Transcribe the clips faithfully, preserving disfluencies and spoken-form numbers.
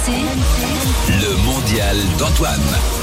C, le mondial d'Antoine.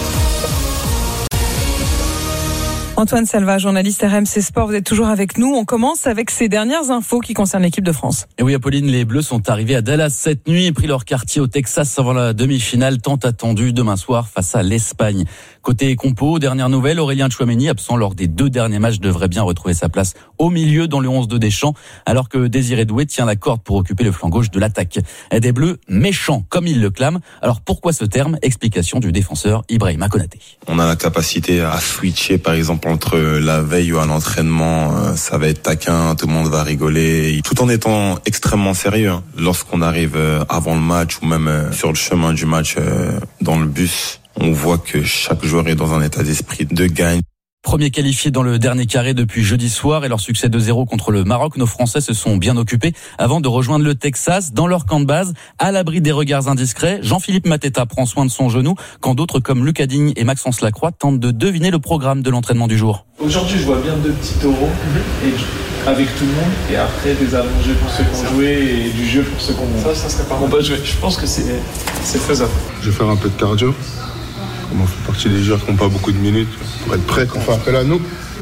Antoine Salva, journaliste R M C Sport, vous êtes toujours avec nous. On commence avec ces dernières infos qui concernent l'équipe de France. Et oui, Apolline, les Bleus sont arrivés à Dallas cette nuit et pris leur quartier au Texas avant la demi-finale tant attendue demain soir face à l'Espagne. Côté compo, dernière nouvelle, Aurélien Tchouaméni, absent lors des deux derniers matchs, devrait bien retrouver sa place au milieu dans le onze de Deschamps, alors que Désiré Doué tient la corde pour occuper le flanc gauche de l'attaque. Des Bleus méchants, comme il le clame. Alors pourquoi ce terme? Explication du défenseur Ibrahima Konaté. On a la capacité à switcher, par exemple, entre la veille ou à l'entraînement, ça va être taquin, tout le monde va rigoler, tout en étant extrêmement sérieux. Lorsqu'on arrive avant le match ou même sur le chemin du match dans le bus, on voit que chaque joueur est dans un état d'esprit de gagne. Premier qualifié dans le dernier carré depuis jeudi soir et leur succès deux zéro contre le Maroc, nos Français se sont bien occupés avant de rejoindre le Texas dans leur camp de base, à l'abri des regards indiscrets. Jean-Philippe Mateta prend soin de son genou quand d'autres comme Lucas Digne et Maxence Lacroix tentent de deviner le programme de l'entraînement du jour. Aujourd'hui, je vois bien deux petits taureaux et avec tout le monde et après des allongés pour ceux qui ont joué et du jeu pour ceux qui ont ça, ça serait pas pas joué. Je pense que c'est, c'est faisable. Je vais faire un peu de cardio. On fait partie des joueurs qui n'ont pas beaucoup de minutes pour être prêts quand on fait appel à nous.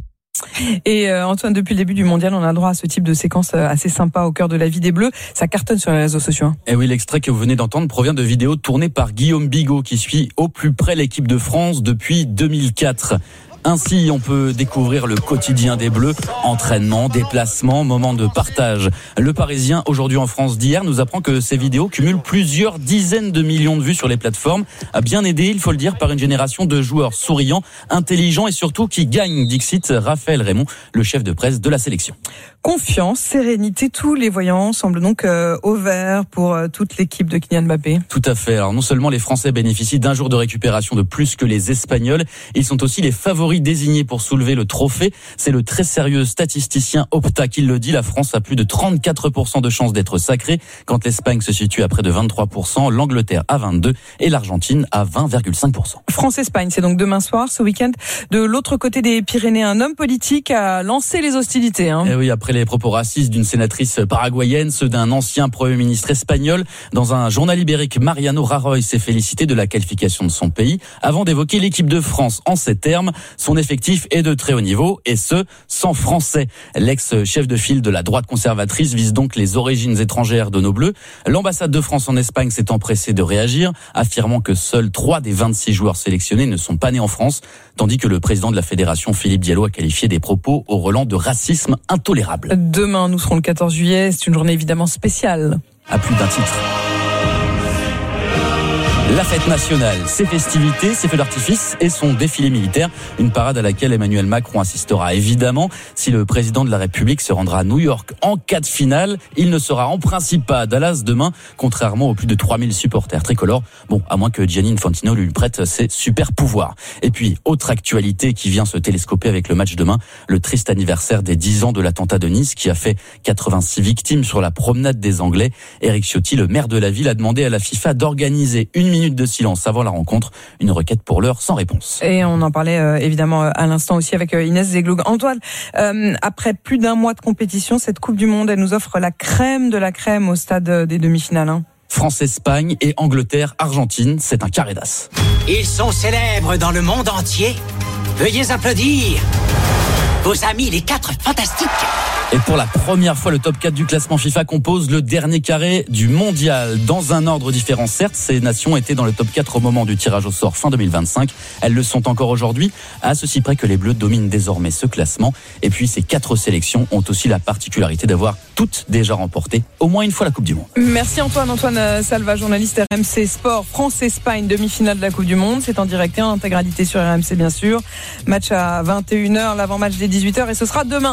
Et euh, Antoine, depuis le début du mondial, on a droit à ce type de séquence assez sympa au cœur de la vie des Bleus. Ça cartonne sur les réseaux sociaux. Hein. Et oui, l'extrait que vous venez d'entendre provient de vidéos tournées par Guillaume Bigot qui suit au plus près l'équipe de France depuis deux mille quatre. Ainsi, on peut découvrir le quotidien des Bleus, entraînement, déplacement, moments de partage. Le Parisien, aujourd'hui en France d'hier, nous apprend que ces vidéos cumulent plusieurs dizaines de millions de vues sur les plateformes, bien aidé, il faut le dire, par une génération de joueurs souriants, intelligents et surtout qui gagnent, dixit Raphaël Raymond, le chef de presse de la sélection. Confiance, sérénité, tous les voyants semblent donc euh, au vert pour euh, toute l'équipe de Kylian Mbappé. Tout à fait. Alors non seulement les Français bénéficient d'un jour de récupération de plus que les Espagnols, ils sont aussi les favoris désignés pour soulever le trophée. C'est le très sérieux statisticien Opta qui le dit. La France a plus de trente-quatre pour cent de chances d'être sacrée, quand l'Espagne se situe à près de vingt-trois pour cent, l'Angleterre à vingt-deux pour cent et l'Argentine à vingt virgule cinq pour cent. France-Espagne, c'est donc demain soir, ce week-end. De l'autre côté des Pyrénées, un homme politique a lancé les hostilités. Hein. Et oui, après les propos racistes d'une sénatrice paraguayenne, ceux d'un ancien Premier ministre espagnol, dans un journal ibérique, Mariano Rajoy s'est félicité de la qualification de son pays avant d'évoquer l'équipe de France en ces termes. Son effectif est de très haut niveau et ce, sans Français. L'ex-chef de file de la droite conservatrice vise donc les origines étrangères de nos Bleus. L'ambassade de France en Espagne s'est empressée de réagir, affirmant que seuls trois des vingt-six joueurs sélectionnés ne sont pas nés en France, tandis que le président de la fédération, Philippe Diallo, a qualifié des propos au relent de racisme intolérable. Demain, nous serons le quatorze juillet, c'est une journée évidemment spéciale. À plus d'un titre. La fête nationale, ses festivités, ses feux d'artifice et son défilé militaire. Une parade à laquelle Emmanuel Macron assistera évidemment. Si le président de la République se rendra à New York en cas de finale, il ne sera en principe pas à Dallas demain, contrairement aux plus de trois mille supporters tricolores. Bon, à moins que Gianni Infantino lui prête ses super pouvoirs. Et puis, autre actualité qui vient se télescoper avec le match demain, le triste anniversaire des dix ans de l'attentat de Nice qui a fait quatre-vingt-six victimes sur la promenade des Anglais. Éric Ciotti, le maire de la ville, a demandé à la FIFA d'organiser une minute de silence avant la rencontre, une requête pour l'heure sans réponse. Et on en parlait euh, évidemment à l'instant aussi avec euh, Inès Zegloug. Antoine, euh, après plus d'un mois de compétition, cette Coupe du Monde, elle nous offre la crème de la crème au stade euh, des demi-finales. Hein. France-Espagne et Angleterre-Argentine, c'est un carré d'as. Ils sont célèbres dans le monde entier. Veuillez applaudir vos amis les quatre fantastiques. Et pour la première fois, le top quatre du classement FIFA compose le dernier carré du mondial. Dans un ordre différent, certes, ces nations étaient dans le top quatre au moment du tirage au sort fin deux mille vingt-cinq. Elles le sont encore aujourd'hui, à ceci près que les Bleus dominent désormais ce classement. Et puis, ces quatre sélections ont aussi la particularité d'avoir toutes déjà remporté au moins une fois la Coupe du Monde. Merci Antoine. Antoine Salva, journaliste R M C Sport. France-Espagne, demi-finale de la Coupe du Monde. C'est en direct et en intégralité sur R M C, bien sûr. Match à vingt et une heures, l'avant-match des dix-huit heures et ce sera demain.